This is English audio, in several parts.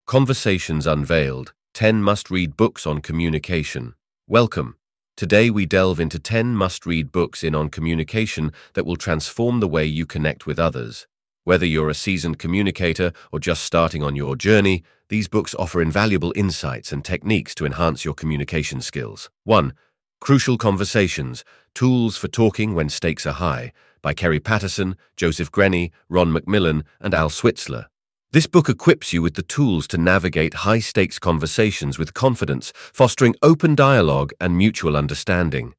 Conversations Unveiled, 10 Must-Read Books on Communication. Welcome. Today we delve into 10 must-read books on communication that will transform the way you connect with others. Whether you're a seasoned communicator or just starting on your journey, these books offer invaluable insights and techniques to enhance your communication skills. 1. Crucial Conversations, Tools for Talking When Stakes Are High, by Kerry Patterson, Joseph Grenny, Ron McMillan, and Al Switzler. This book equips you with the tools to navigate high-stakes conversations with confidence, fostering open dialogue and mutual understanding.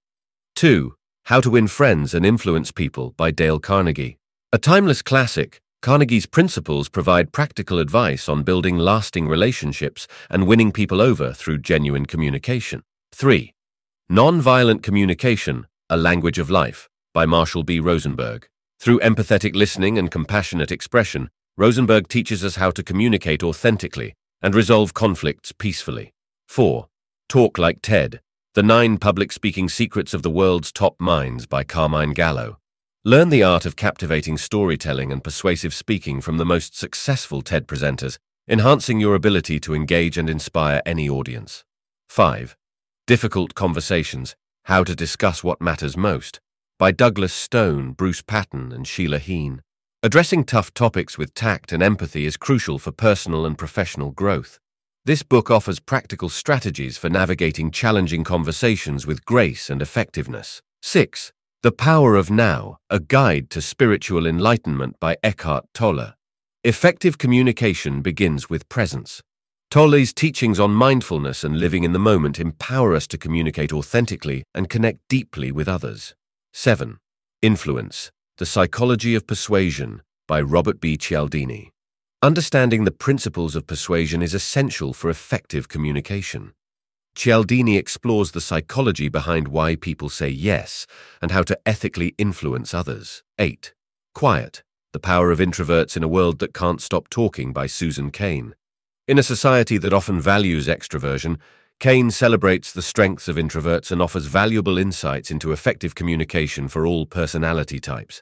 2. How to Win Friends and Influence People, by Dale Carnegie. A timeless classic, Carnegie's principles provide practical advice on building lasting relationships and winning people over through genuine communication. 3. Nonviolent Communication, A Language of Life, by Marshall B. Rosenberg. Through empathetic listening and compassionate expression, Rosenberg teaches us how to communicate authentically and resolve conflicts peacefully. 4. Talk Like TED, The 9 Public Speaking Secrets of the World's Top Minds, by Carmine Gallo. Learn the art of captivating storytelling and persuasive speaking from the most successful TED presenters, enhancing your ability to engage and inspire any audience. 5. Difficult Conversations, How to Discuss What Matters Most, by Douglas Stone, Bruce Patton, and Sheila Heen. Addressing tough topics with tact and empathy is crucial for personal and professional growth. This book offers practical strategies for navigating challenging conversations with grace and effectiveness. 6. The Power of Now, A Guide to Spiritual Enlightenment, by Eckhart Tolle. Effective communication begins with presence. Tolle's teachings on mindfulness and living in the moment empower us to communicate authentically and connect deeply with others. 7. Influence, The Psychology of Persuasion, by Robert B. Cialdini. Understanding the principles of persuasion is essential for effective communication. Cialdini explores the psychology behind why people say yes and how to ethically influence others. 8. Quiet, The Power of Introverts in a World That Can't Stop Talking, by Susan Cain. In a society that often values extroversion, Cain celebrates the strengths of introverts and offers valuable insights into effective communication for all personality types.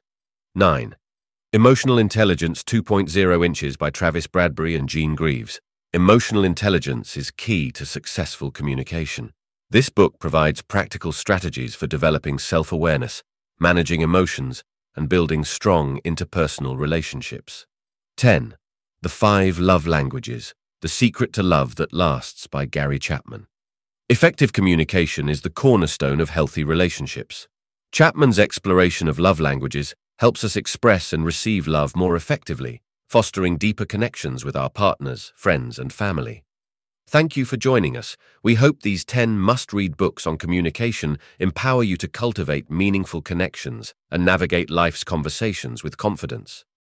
9. Emotional Intelligence 2.0 Inches, by Travis Bradbury and Jean Greaves. Emotional intelligence is key to successful communication. This book provides practical strategies for developing self-awareness, managing emotions, and building strong interpersonal relationships. 10. The 5 Love Languages, The Secret to Love That Lasts, by Gary Chapman. Effective communication is the cornerstone of healthy relationships. Chapman's exploration of love languages helps us express and receive love more effectively, fostering deeper connections with our partners, friends, and family. Thank you for joining us. We hope these 10 must-read books on communication empower you to cultivate meaningful connections and navigate life's conversations with confidence.